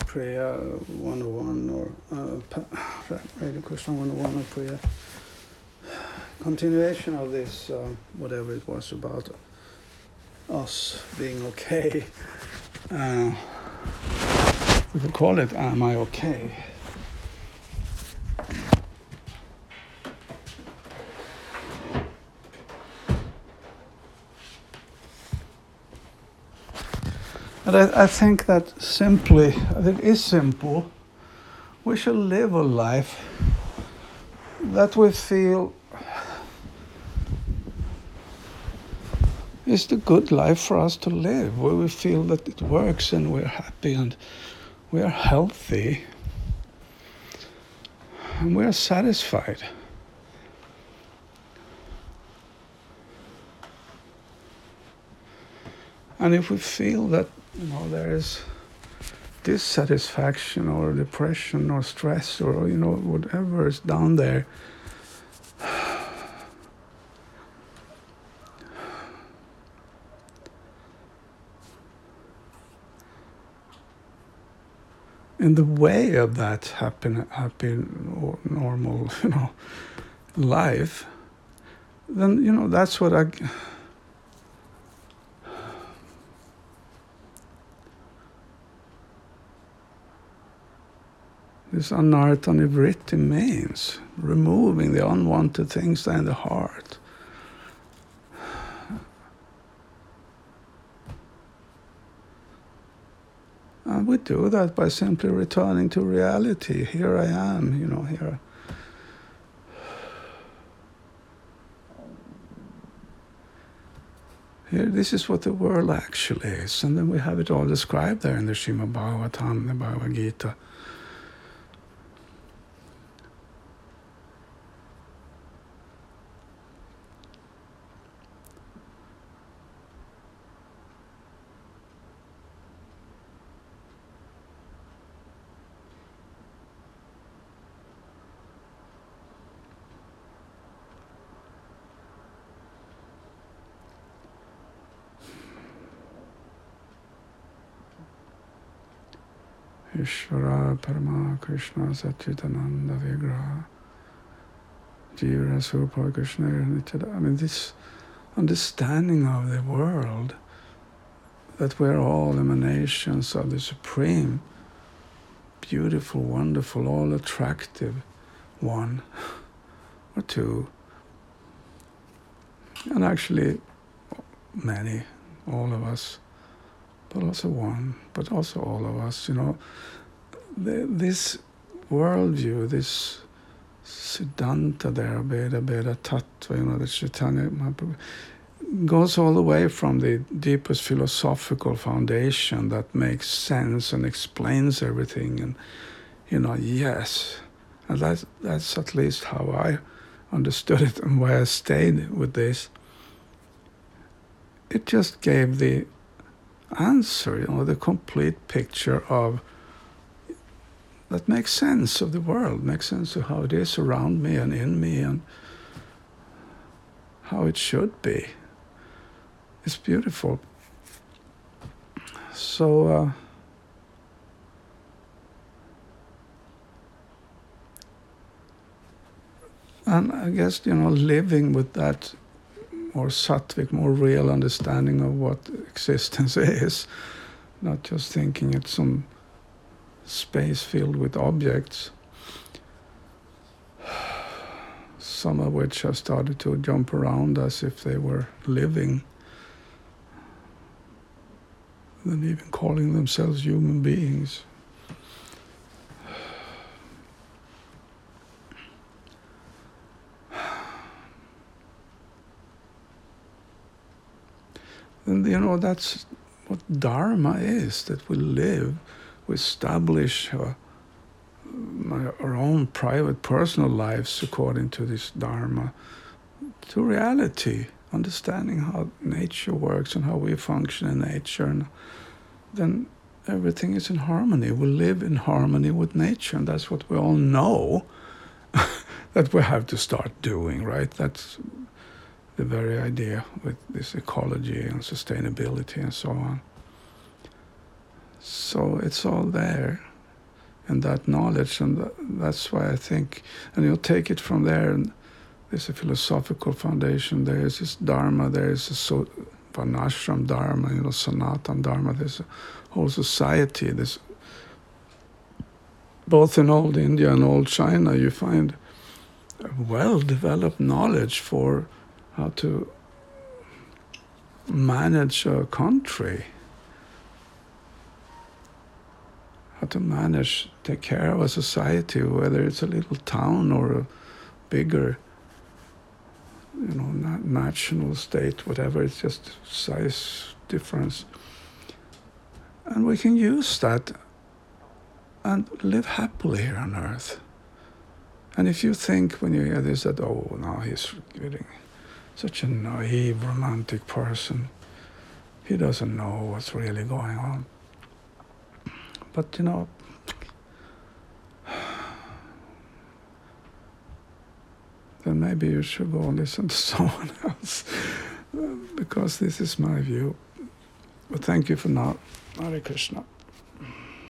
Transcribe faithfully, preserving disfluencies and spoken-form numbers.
Priya one oh one or uh, Radio Krishna one oh one or Priya. Continuation of this, uh, whatever it was about us being okay. Uh, we could call it, Am I Okay? And I, I think that simply, it is simple, we should live a life that we feel is the good life for us to live, where we feel that it works and we're happy and we are healthy and we are satisfied. And if we feel that, you know, there is dissatisfaction or depression or stress or, you know, whatever is down there, in the way of that happy, happy or normal, you know, life, then, you know, that's what I... This anartha nivritti means removing the unwanted things in the heart. And we do that by simply returning to reality. Here I am, you know, here. Here, this is what the world actually is. And then we have it all described there in the Srimad Bhagavatam, the Bhagavad Gita. Ishvara Parama Krishna Satchitananda Vigraha Jivara Supa Krishna Nityada. I mean, this understanding of the world, that we're all emanations of the Supreme, beautiful, wonderful, all attractive one or two, and actually many, all of us, but also one, but also all of us, you know. The, this worldview, this Siddhanta there, Veda, Veda, Tattva, you know, the Chaitanya Mahaprabhu, goes all the way from the deepest philosophical foundation that makes sense and explains everything, and, you know, yes, and that's, that's at least how I understood it and why I stayed with this. It just gave the answer, you know, the complete picture of that makes sense of the world, makes sense of how it is around me and in me and how it should be. It's beautiful. So, uh, and I guess, you know, living with that more sattvic, more real understanding of what existence is, not just thinking it's some space filled with objects, some of which have started to jump around as if they were living, and even calling themselves human beings. And, you know, that's what Dharma is, that we live, we establish uh, our own private personal lives according to this Dharma, to reality, understanding how nature works and how we function in nature, and then everything is in harmony. We live in harmony with nature, and that's what we all know that we have to start doing, right? That's the very idea with this ecology and sustainability and so on. So it's all there. in that knowledge, and that, that's why I think, and you'll take it from there, and there's a philosophical foundation, there is this Dharma, there is a so, Varnashram Dharma, you know, Sanatan Dharma, there's a whole society, this, both in old India and old China, you find a well-developed knowledge for how to manage a country, how to manage, take care of a society, whether it's a little town or a bigger, you know, na- national state, whatever, it's just size difference. And we can use that and live happily here on earth. And if you think when you hear this that, oh, now he's getting such a naive, romantic person, he doesn't know what's really going on. But, you know, then maybe you should go and listen to someone else, because this is my view. But thank you for now. Hare Krishna.